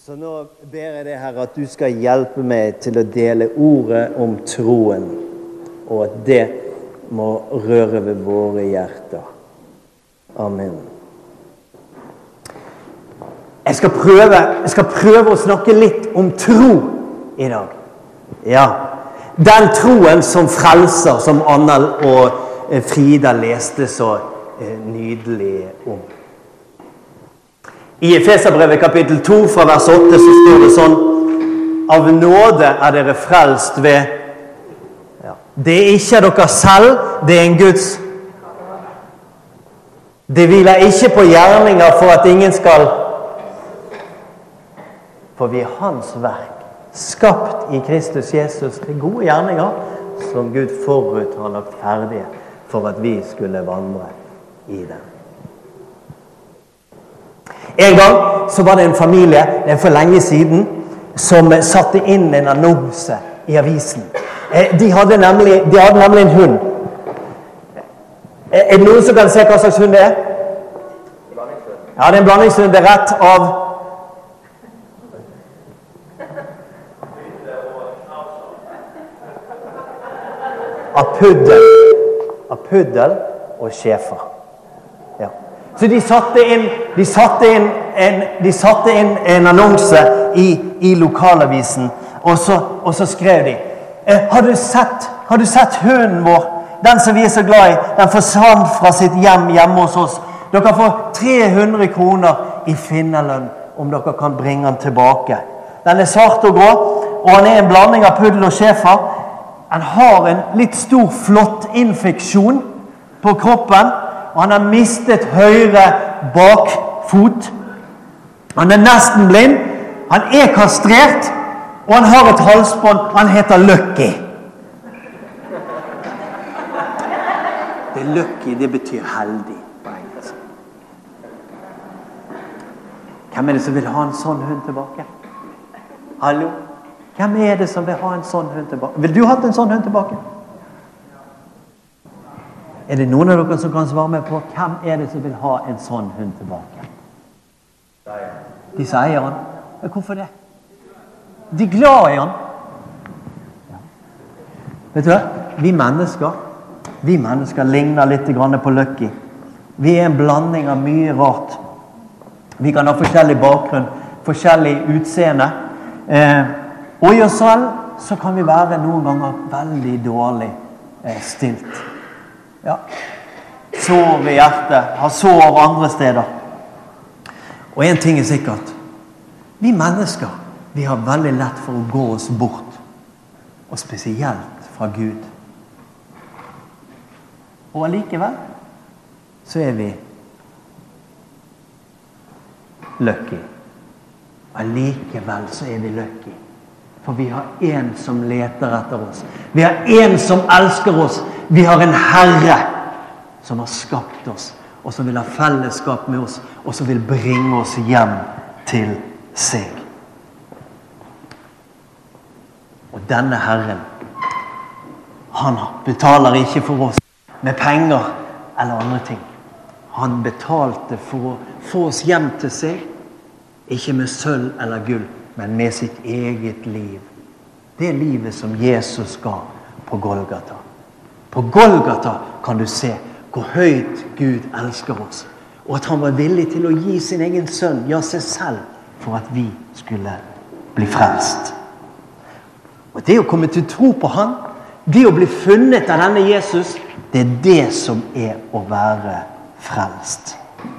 Så nå ber jeg deg, Herre, at du skal hjelpe meg til å dele ordet om troen, og at det må røre ved våre hjerter. Amen. Jeg skal prøve å snakke litt om tro i dag. Ja, den troen som frelser, som Anna og Frida leste så nydelig om. I Efeserbrevet kapittel 2 fra vers 8 så står det sånn: av nåde er dere frelst ved. Det er ikke dere selv, det er en Guds. Det hviler ikke på gjerninger for at ingen skal. For vi er hans verk, skapt i Kristus Jesus til gode gjerninger, som Gud forut har lagt ferdige for at vi skulle vandre i den. En gang så var det en familie, det er for lenge siden, som satte inn en annonse i avisen. De hadde nemlig en hund. Er det noen som kan se hva slags hund det er? Ja, det er en blandingshund. Det er rett av puddel og schæfer. Ja. Så de satte inn en annonse i lokalavisen, og så skrev de: har du sett hunden vår, den som vi er så glad i, den forsvant fra sitt hjem hjemme hos oss. Dere får 300 kroner i finnerlønn om dere kan bringe den tilbake. Den er svart og grå, og han er en blanding av puddel og schæfer. Han har en litt stor flåttinfeksjon på kroppen, og han har mistet høyre bakfot. Han er nesten blind, han er kastrert, og han har et halsbånd. Han heter Lucky. Det Lucky, det betyr heldig på engelsk. Hvem er det som vil ha en sånn hund tilbake? Hallo? Hvem er det som vil ha en sånn hund tilbake? Vil du ha en sånn hund tilbake? Er det noen av dere som kan svare meg på hvem er det som vil ha en sånn hund tilbake? De som eier han. Hvorfor det? De er glad i han. Ja. Vet du hva? Vi mennesker ligner litt på Lucky. Vi er en blanding av mye rart. Vi kan ha forskjellig bakgrunn, forskjellig utseende. Og i oss selv så kan vi være noen ganger veldig dårlig stilt. Ja. Sår i hjertet, har sår andre steder. Og en ting er sikkert: vi mennesker, vi har veldig lett for å gå oss bort, og spesielt fra Gud. Og allikevel så er vi lucky. Allikevel så er vi lucky. For vi har en som leter etter oss. Vi har en som elsker oss. Vi har en Herre som har skapt oss, og som vil ha fellesskap med oss, og som vil bringe oss hjem til seg. Og denne Herren, han betaler ikke for oss med penger eller andre ting. Han betalte for å få oss hjem til seg, ikke med sølv eller gull, men med sitt eget liv. Det livet som Jesus ga på Golgata. På Golgata kan du se hvor høyt Gud elsker oss, og at han var villig til å gi sin egen sønn, ja, seg selv, for at vi skulle bli frelst. Og det å komme til tro på han, det å bli funnet av denne Jesus, det er det som er å være frelst.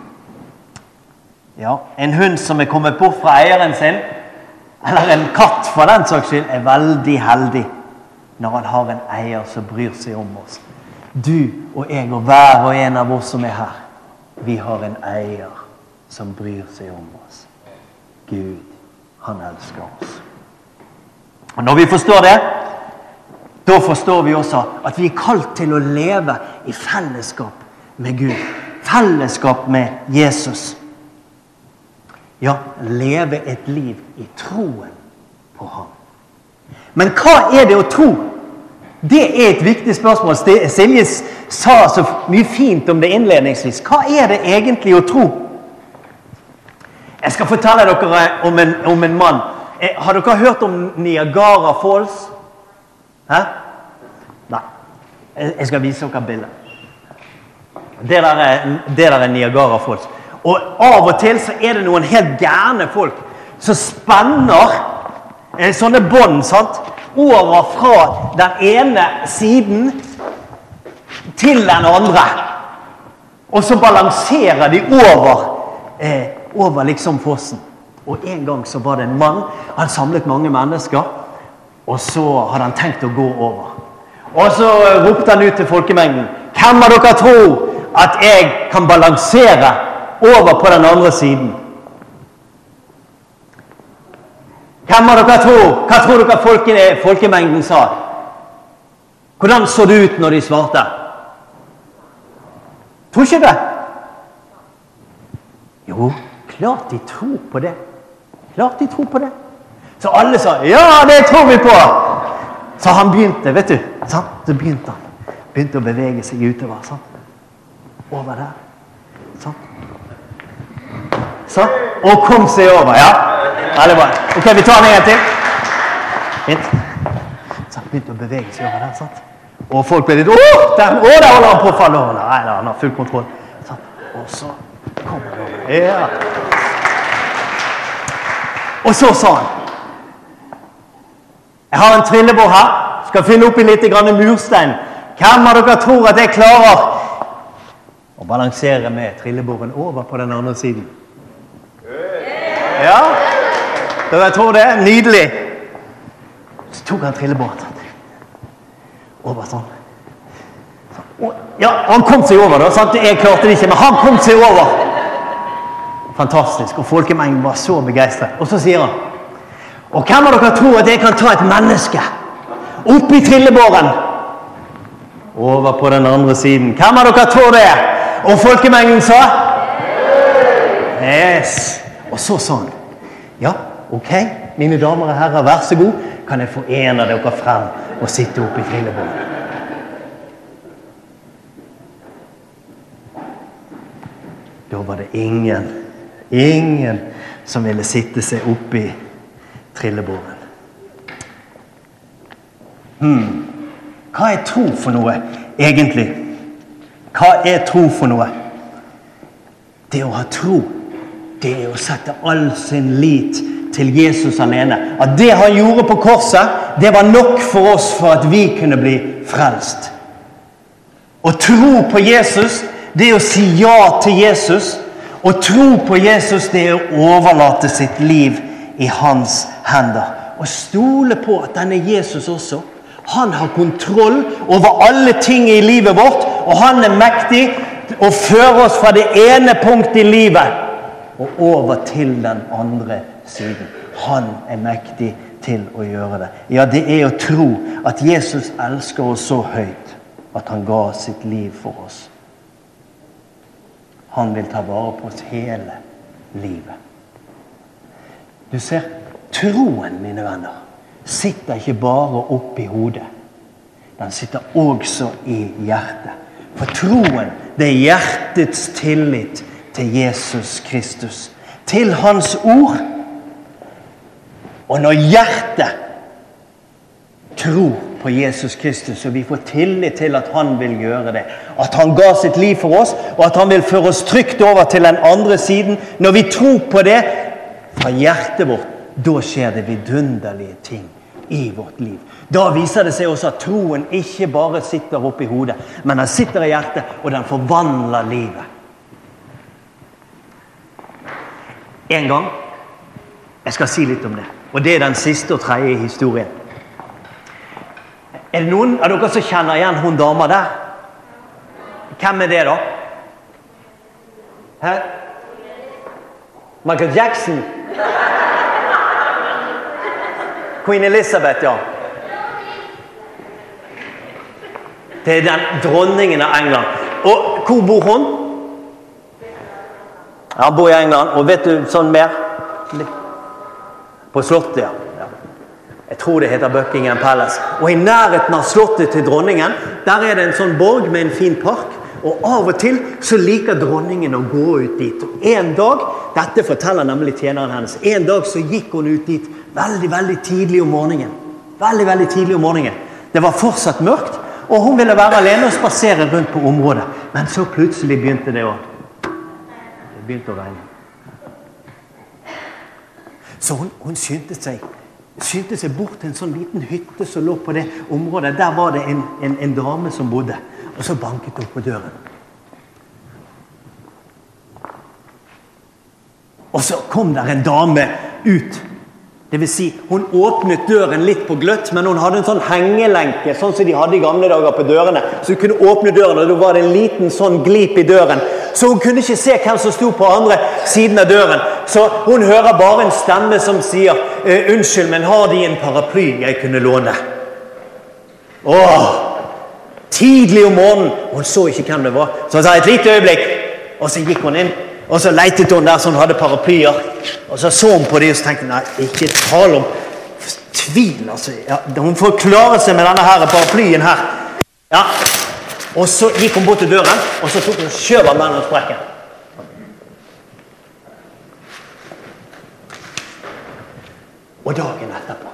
Ja, en hund som er kommet bort fra eieren sin, eller en katt for den saks skyld, er veldig heldig når han har en eier som bryr seg om oss. Du og jeg og hver og en av oss som er her, vi har en eier som bryr seg om oss. Gud, han elsker oss. Og når vi forstår det, da forstår vi også at vi er kalt til å leve i fellesskap med Gud. Fellesskap med Jesus. Ja, leve et liv i troen på ham. Men hva er det å tro? Det er et viktig spørsmål. Silje sa så mye fint om det innledningsvis. Hva er det egentlig å tro? Jeg skal fortelle dere om en mann. Har dere hørt om Niagara Falls? Hæ? Nei. Jeg skal vise dere bilder. Det der Niagara Falls. Og av og til så det noen helt gærne folk som spenner sånne bånd, sant? Over fra den ene siden til den andre. Og så balanserer de over liksom fossen. Og en gang så var det en mann, han samlet mange mennesker, og så hadde han tenkt å gå over. Og så ropte han ut til folkemengden, hvem av dere tror at jeg kan balansere over på den andre siden? Hvem av dere tror? Hva tror dere folkemengden sa? Hvordan så det ut når de svarte? Tror ikke det? Jo, klart de tror på det. Klart de tror på det. Så alle sa, ja, det tror vi på! Så han begynte, vet du, sant? Så begynte han. Begynte å bevege seg utover, sant? Over der. Sant? Sånn. Og kom seg over, ja. Veldig bra. Ok, vi tar den en gang til. Fint. Så han begynte å bevege seg over der, sant? Og folk ble litt, der holder han på å falle over. Nei, han har full kontroll. Sant? Og så kommer han over. Ja. Og så sa han, jeg har en trillebår her, skal fylle opp i litt grann murstein. Hvem av dere tror at jeg klarer å balansere med trillebåren over på den andre siden? Ja, jeg tror det nydelig. Så tok han trillebåren over sånn. Ja, han kom seg over da, sant? Jeg klarte det ikke, men han kom seg over. Fantastisk, og folkemengden var så begeistret. Og så sier han, og hvem av dere tror at jeg kan ta et menneske opp i trillebåren over på den andre siden? Hvem av dere tror det? Og folkemengden sa? Yes. Og så sa han, ja, ok, mine damer og herrer, vær så god, kan jeg få en av dere frem og sitte opp i trillebåren. Da var det ingen som ville sitte seg opp i trillebåren. Hva tro for noe, egentlig? Hva tro for noe? Det å ha tro, det å sette all sin lit til Jesus alene. At det han gjorde på korset, det var nok for oss for at vi kunne bli frelst. Å tro på Jesus, det å si ja til Jesus. Å tro på Jesus, det å overlate sitt liv i hans hender. Og stole på at denne Jesus også, han har kontroll over alle ting i livet vårt, og han mektig å føre oss fra det ene punktet i livet og over til den andre siden. Han mektig til å gjøre det. Ja, det å tro at Jesus elsker oss så høyt at han ga sitt liv for oss. Han vil ta vare på oss hele livet. Du ser, troen, mine venner, sitter ikke bare oppe i hodet. Den sitter også i hjertet. For troen, det hjertets tillit til Jesus Kristus. Til hans ord. Og når hjertet tror på Jesus Kristus, og vi får tillit til at han vil gjøre det, at han ga sitt liv for oss, og at han vil føre oss trygt over til den andre siden, når vi tror på det fra hjertet vårt, da skjer det vidunderlige ting i vårt liv. Da viser det seg også at troen ikke bare sitter oppe i hodet, men den sitter i hjertet, og den forvandler livet. En gang, jeg skal si litt om det, og det den siste og tredje historien. Det noen av dere som kjenner igjen hun dama der? Hvem det da? Hæ? Michael Jackson? Queen Elizabeth, ja. Det den dronningen av England. Og hvor bor hun? Ja, han bor i England. Og vet du sånn mer? På slottet, ja. Jeg tror det heter Buckingham Palace. Og i nærheten av slottet til dronningen, der det en sånn borg med en fin park. Og av og til så liker dronningen å gå ut dit. Og en dag, dette forteller nemlig tjeneren hennes, en dag så gikk hun ut dit veldig, veldig tidlig om morgenen. Veldig, veldig tidlig om morgenen. Det var fortsatt mørkt, og hun ville være alene og spasere rundt på området. Men så plutselig begynte det å regne. Så hun skyndte seg bort til en sånn liten hytte som lå på det området. Der var det en dame som bodde, og så banket hun på døren. Og så kom der en dame ut. Det vil si, hun åpnet døren litt på gløtt, men hun hadde en sånn hengelenke, sånn som de hadde i gamle dager på dørene. Så hun kunne åpne døren, og da var det en liten sånn glip i døren. Så hun kunne ikke se hvem som sto på andre siden av døren. Så hun hører bare en stemme som sier, unnskyld, men har de en paraply jeg kunne låne? Åh, tidlig om morgenen. Hun så ikke hvem det var. Så hun sa et lite øyeblikk, og så gikk hun inn. Og så leitet hun der som hun hadde paraplyer. Og så hun på det og så tenkte hun, nei, ikke tale om tvil. Altså. Ja, hun får klare seg med denne her paraplyen her. Ja. Og så gikk hun bort til døren, og så tok hun skjøven mellom sprekken. Og dagen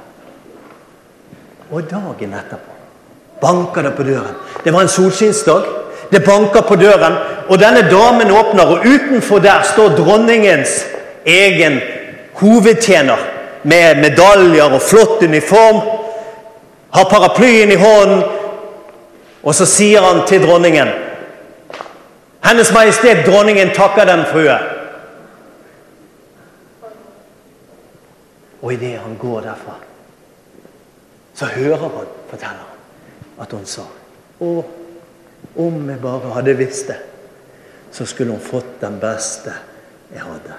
etterpå banker det på døren. Det var en solskinnsdag. Det banker på døren, og denne damen åpner, og utenfor der står dronningens egen hovedtjener, med medaljer og flott uniform, har paraplyen i hånden, og så sier han til dronningen, Hennes Majestet dronningen takker den frue. Og i det han går derfra, så hører han, forteller han, at hun sa, om jeg bare hadde visst det, så skulle hun fått den beste jeg hadde.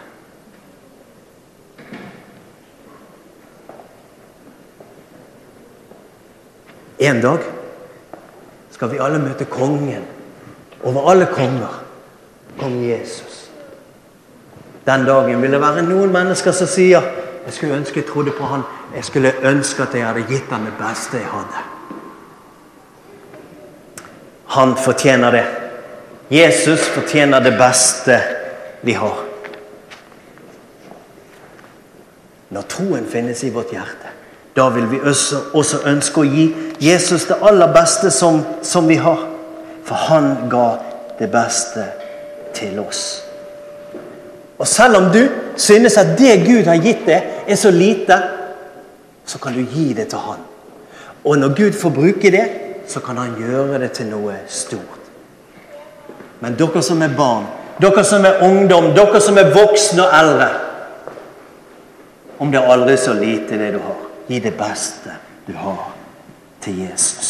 En dag skal vi alle møte kongen over alle konger, kong Jesus. Den dagen vil det være noen mennesker som sier, jeg skulle ønske jeg trodde på han, jeg skulle ønske at jeg hadde gitt han det beste jeg hadde. Han fortjener det. Jesus fortjener det beste vi har. Når troen finnes i vårt hjerte, da vil vi også ønske å gi Jesus det aller beste som vi har. For han ga det beste til oss. Og selv om du synes at det Gud har gitt deg er så lite, så kan du gi det til han. Og når Gud får bruke det, så kan han gjøre det til noe stort. Men dere som er barn, dere som er ungdom, dere som er voksne og eldre, om det er aldri så lite det du har, gi det beste du har til Jesus.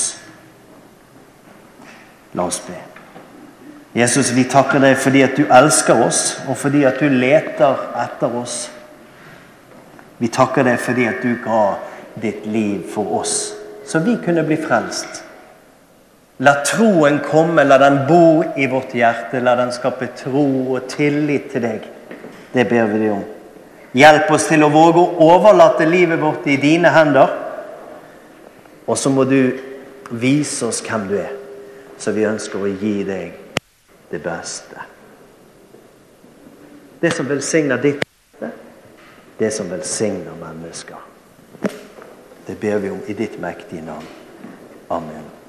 La oss be. Jesus, vi takker deg fordi at du elsker oss, og fordi at du leter etter oss. Vi takker deg fordi at du ga ditt liv for oss, så vi kunne bli frelst. La troen komme, la den bo i vårt hjerte, la den skape tro og tillit til deg. Det ber vi deg om. Hjelp oss til å våge å overlate livet vårt i dine hender, og så må du vise oss hvem du er, så vi ønsker å gi deg det beste. Det som velsigner ditt hjerte, det som velsigner mennesker. Det ber vi om i ditt mektige navn. Amen.